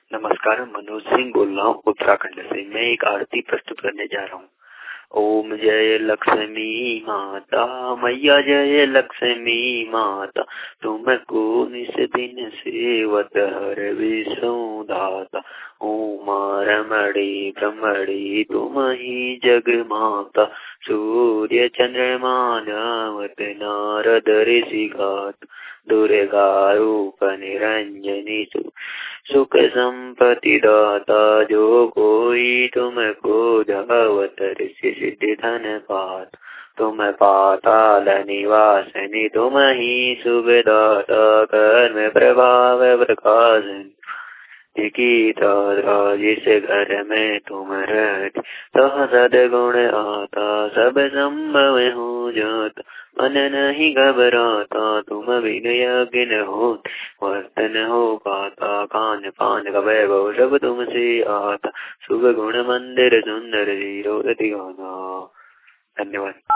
नमस्कार, मनोज सिंह बोल रहा हूँ उत्तराखंड से। मैं एक आरती प्रस्तुत करने जा रहा हूँ। ओम जय लक्ष्मी माता मैया, जय लक्ष्मी माता, तुमको निस दिन सेवत हर विष्णु दाता। ओम रमणी ब्रह्मणी तुम ही जग माता, सूर्य चंद्रमा नवत नारद ऋषि घात। दुर्गा रूप निरंजनी सुख संपत्ति दाता, जो कोई तुमको धावत ऋषि सिद्धि धन पात। तुम पाताल निवासिनी तुम ही सुखदाता, कर्म प्रभाव प्रकाशन जिस घर में तुम रहते सह सदगुण आता। सब संभव हो जाता मन नहीं घबराता, तुम बिन यज्ञ हो वर्तन हो पाता। खान पान का वैभव सब तुमसे आता, शुभ गुण मंदिर सुंदर जीरो गाना। धन्यवाद।